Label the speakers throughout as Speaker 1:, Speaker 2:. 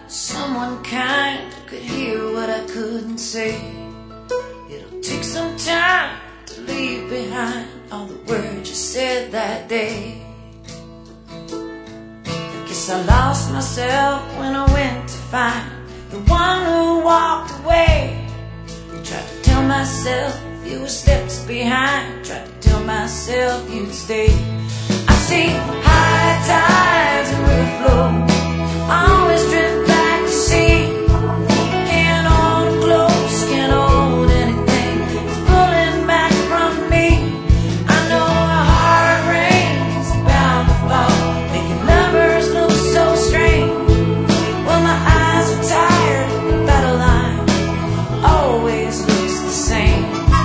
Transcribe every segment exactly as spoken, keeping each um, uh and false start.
Speaker 1: Someone kind could hear what I couldn't say. It'll take some time to leave behind all the words you said that day. Guess I lost myself when I went to find the one who walked away. Tried to tell myself you were steps behind. Tried to tell myself you'd stay. I see high tides and river flow, always drift back to sea. Can't hold close, can't hold anything. It's pulling back from me. I know a hard rain's bound to fall, making lovers look so strange. Well, my eyes are tired, the battle line always looks the same.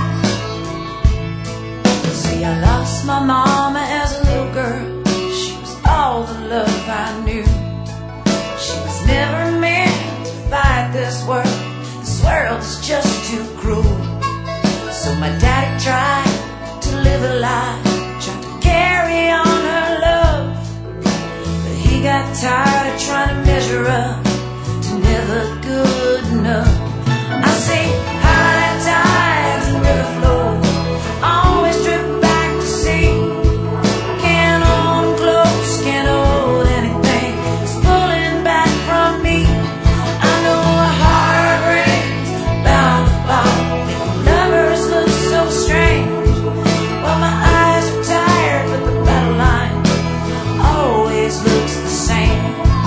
Speaker 1: See, I lost my mama as a little girl. She was all the love I knew. She was never meant to fight this world. This world is just too cruel. So my daddy tried to live a life, tried to carry on her love, but he got tired of trying to measure up to never good enough. I see high tides and river flow, always drift back to sea. Can't hold 'em close, can't hold anything. It's pulling back from me. I know a hard rain's bound to fall, making lovers look so strange. Well, my eyes are tired, but the battle line always looks the same.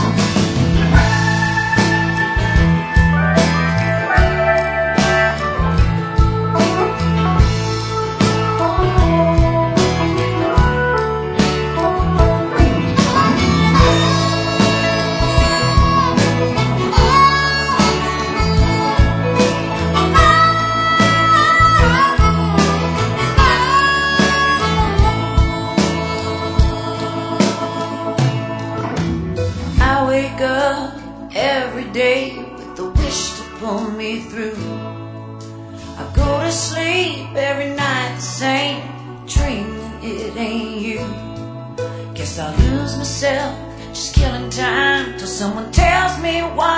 Speaker 1: I wake up every day with the wish to pull me through. I go to sleep every night the same, dreaming it ain't you. Guess I lose myself, just killing time till someone tells me why